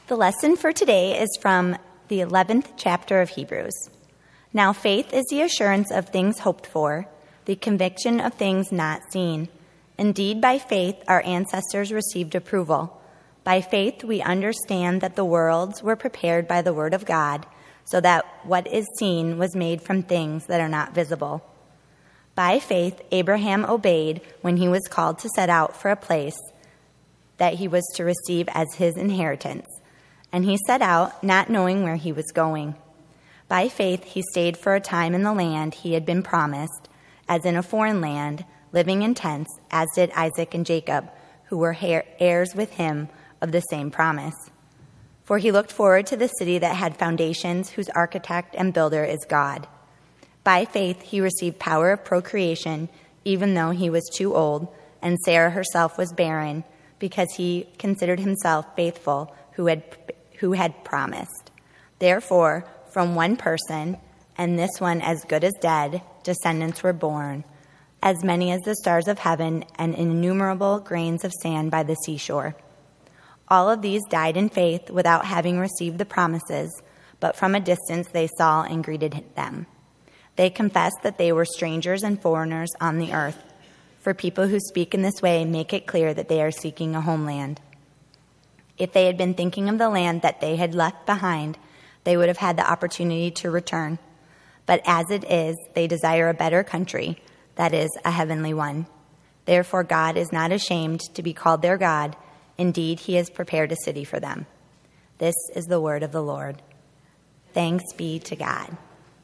The lesson for today is from the 11th chapter of Hebrews. Now faith is the assurance of things hoped for, the conviction of things not seen. Indeed, by faith our ancestors received approval. By faith we understand that the worlds were prepared by the word of God, so that what is seen was made from things that are not visible. By faith Abraham obeyed when he was called to set out for a place that he was to receive as his inheritance. And he set out, not knowing where he was going. By faith he stayed for a time in the land he had been promised, as in a foreign land, living in tents, as did Isaac and Jacob, who were heirs with him of the same promise. For he looked forward to the city that had foundations, whose architect and builder is God. By faith he received power of procreation, even though he was too old, and Sarah herself was barren, because he considered himself faithful who had promised. Therefore, from one person, and this one as good as dead, descendants were born, as many as the stars of heaven and innumerable grains of sand by the seashore. All of these died in faith without having received the promises, but from a distance they saw and greeted them. They confessed that they were strangers and foreigners on the earth. For people who speak in this way make it clear that they are seeking a homeland. If they had been thinking of the land that they had left behind, they would have had the opportunity to return. But as it is, they desire a better country, that is, a heavenly one. Therefore God is not ashamed to be called their God. Indeed, he has prepared a city for them. This is the word of the Lord. Thanks be to God.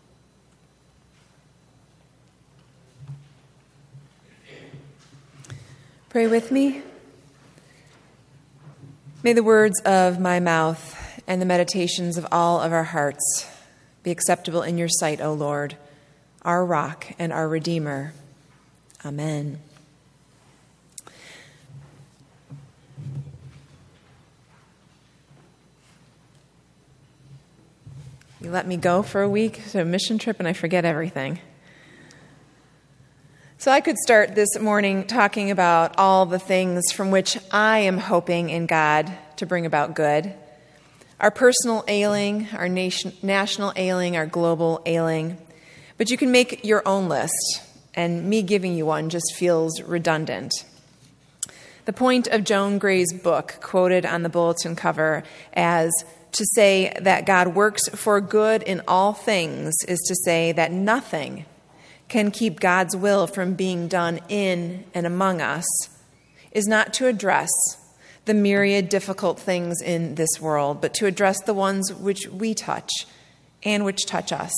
Pray with me. May the words of my mouth and the meditations of all of our hearts be acceptable in your sight, O Lord, our rock and our Redeemer. Amen. You let me go for a week to a mission trip and I forget everything. So I could start this morning talking about all the things from which I am hoping in God to bring about good. Our personal ailing, our national ailing, our global ailing. But you can make your own list, and me giving you one just feels redundant. The point of Joan Gray's book, quoted on the bulletin cover as to say that God works for good in all things, is to say that nothing can keep God's will from being done in and among us, is not to address the myriad difficult things in this world, but to address the ones which we touch and which touch us.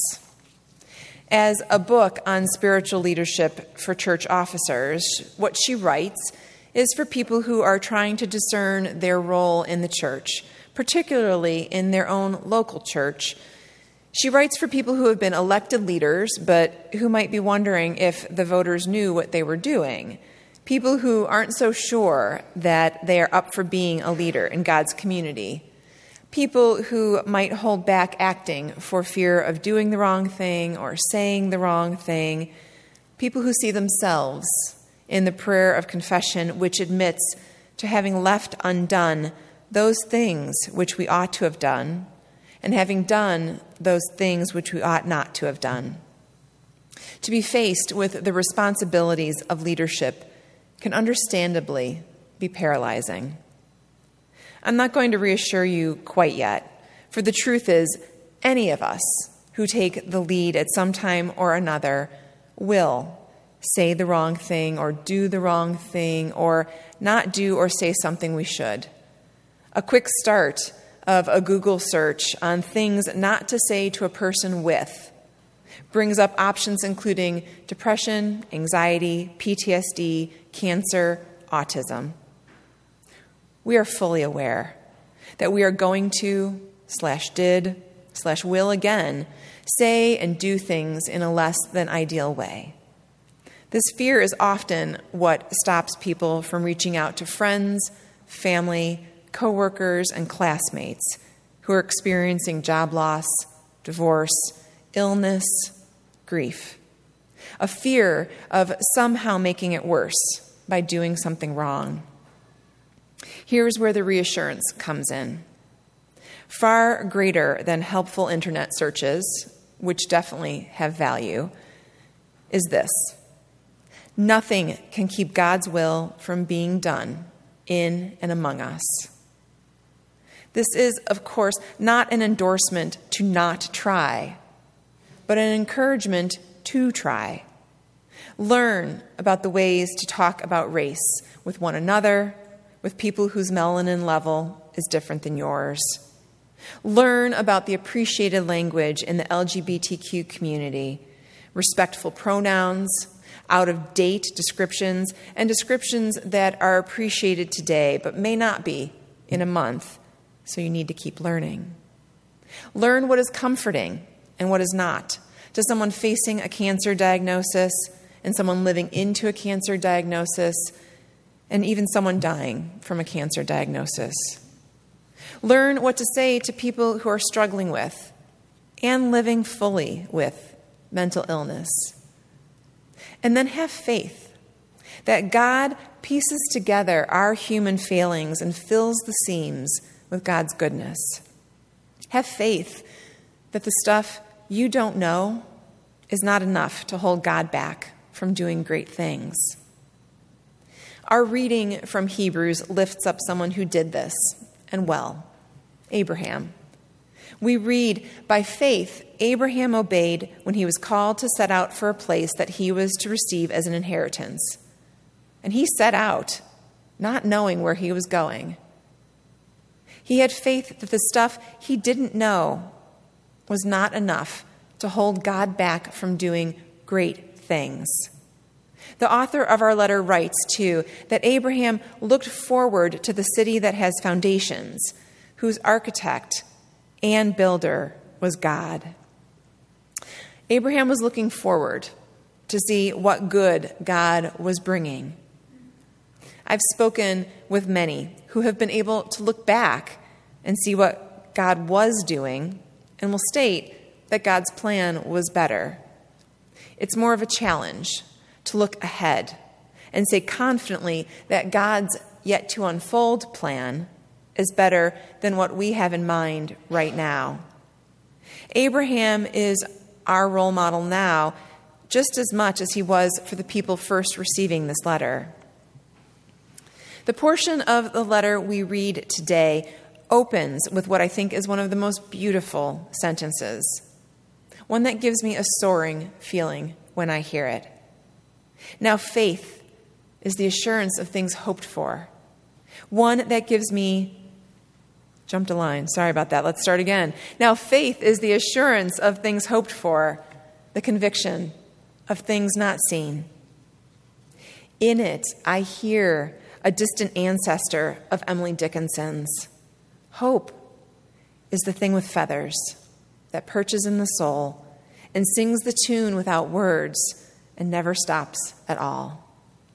As a book on spiritual leadership for church officers, what she writes is for people who are trying to discern their role in the church, particularly in their own local church. She writes for people who have been elected leaders, but who might be wondering if the voters knew what they were doing. People who aren't so sure that they are up for being a leader in God's community. People who might hold back acting for fear of doing the wrong thing or saying the wrong thing. People who see themselves in the prayer of confession, which admits to having left undone those things which we ought to have done, and having done those things which we ought not to have done. To be faced with the responsibilities of leadership can understandably be paralyzing. I'm not going to reassure you quite yet, for the truth is, any of us who take the lead at some time or another will say the wrong thing or do the wrong thing or not do or say something we should. A quick start of a Google search on things not to say to a person with brings up options including depression, anxiety, PTSD, cancer, autism. We are fully aware that we are going to, /did, /will again, say and do things in a less than ideal way. This fear is often what stops people from reaching out to friends, family, coworkers, and classmates who are experiencing job loss, divorce, illness, grief. A fear of somehow making it worse by doing something wrong. Here's where the reassurance comes in. far greater than helpful internet searches, which definitely have value, is this: nothing can keep God's will from being done in and among us. This is, of course, not an endorsement to not try, but an encouragement to try. Learn about the ways to talk about race with one another, with people whose melanin level is different than yours. Learn about the appreciated language in the LGBTQ community, respectful pronouns, out-of-date descriptions, and descriptions that are appreciated today but may not be in a month, so you need to keep learning. Learn what is comforting and what is not to someone facing a cancer diagnosis and someone living into a cancer diagnosis and even someone dying from a cancer diagnosis. Learn what to say to people who are struggling with and living fully with mental illness. And then have faith that God pieces together our human failings and fills the seams with God's goodness. Have faith that the stuff you don't know is not enough to hold God back from doing great things. Our reading from Hebrews lifts up someone who did this, and well, Abraham. We read, by faith, Abraham obeyed when he was called to set out for a place that he was to receive as an inheritance. And he set out, not knowing where he was going. He had faith that the stuff he didn't know was not enough to hold God back from doing great things. The author of our letter writes, too, that Abraham looked forward to the city that has foundations, whose architect and builder was God. Abraham was looking forward to see what good God was bringing. I've spoken with many who have been able to look back and see what God was doing and will state that God's plan was better. It's more of a challenge to look ahead and say confidently that God's yet to unfold plan is better than what we have in mind right now. Abraham is our role model now just as much as he was for the people first receiving this letter. The portion of the letter we read today opens with what I think is one of the most beautiful sentences, one that gives me a soaring feeling when I hear it. Now faith is the assurance of things hoped for, one that gives me... Jumped a line. Sorry about that. Let's start again. Now, faith is the assurance of things hoped for, the conviction of things not seen. In it, I hear a distant ancestor of Emily Dickinson's. Hope is the thing with feathers that perches in the soul and sings the tune without words and never stops at all.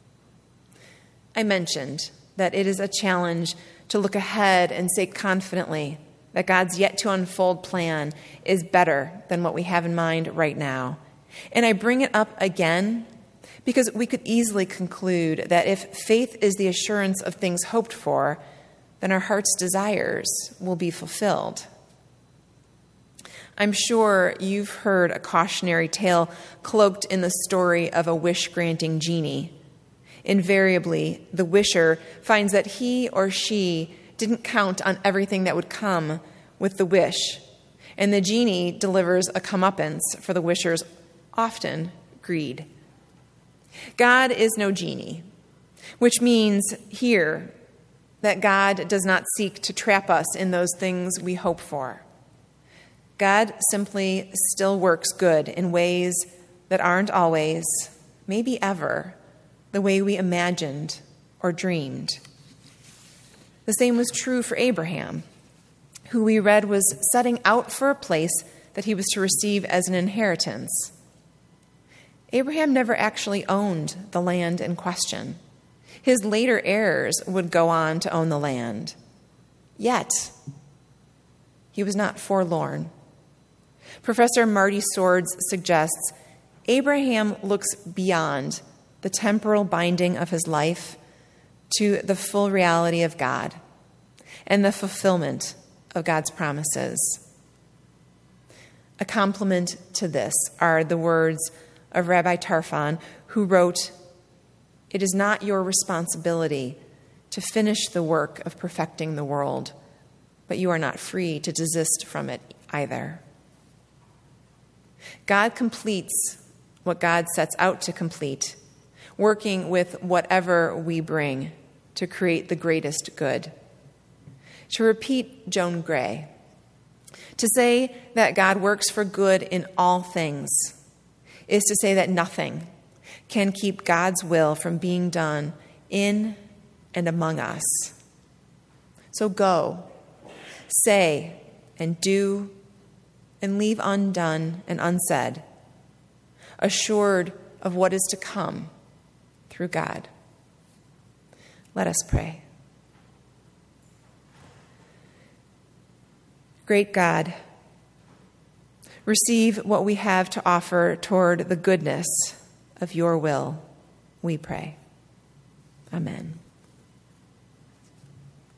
I mentioned that it is a challenge to look ahead and say confidently that God's yet to unfold plan is better than what we have in mind right now. And I bring it up again because we could easily conclude that if faith is the assurance of things hoped for, then our heart's desires will be fulfilled. I'm sure you've heard a cautionary tale cloaked in the story of a wish-granting genie. Invariably, the wisher finds that he or she didn't count on everything that would come with the wish, and the genie delivers a comeuppance for the wisher's often greed. God is no genie, which means here that God does not seek to trap us in those things we hope for. God simply still works good in ways that aren't always, maybe ever, the way we imagined or dreamed. The same was true for Abraham, who we read was setting out for a place that he was to receive as an inheritance. Abraham never actually owned the land in question. His later heirs would go on to own the land. Yet, he was not forlorn. Professor Marty Swords suggests Abraham looks beyond the temporal binding of his life to the full reality of God and the fulfillment of God's promises. A complement to this are the words of Rabbi Tarfon, who wrote, "It is not your responsibility to finish the work of perfecting the world, but you are not free to desist from it either." God completes what God sets out to complete, working with whatever we bring to create the greatest good. To repeat Joan Gray, to say that God works for good in all things is to say that nothing can keep God's will from being done in and among us. So go, say and do and leave undone and unsaid, assured of what is to come through God. Let us pray. Great God, receive what we have to offer toward the goodness of your will, we pray. Amen.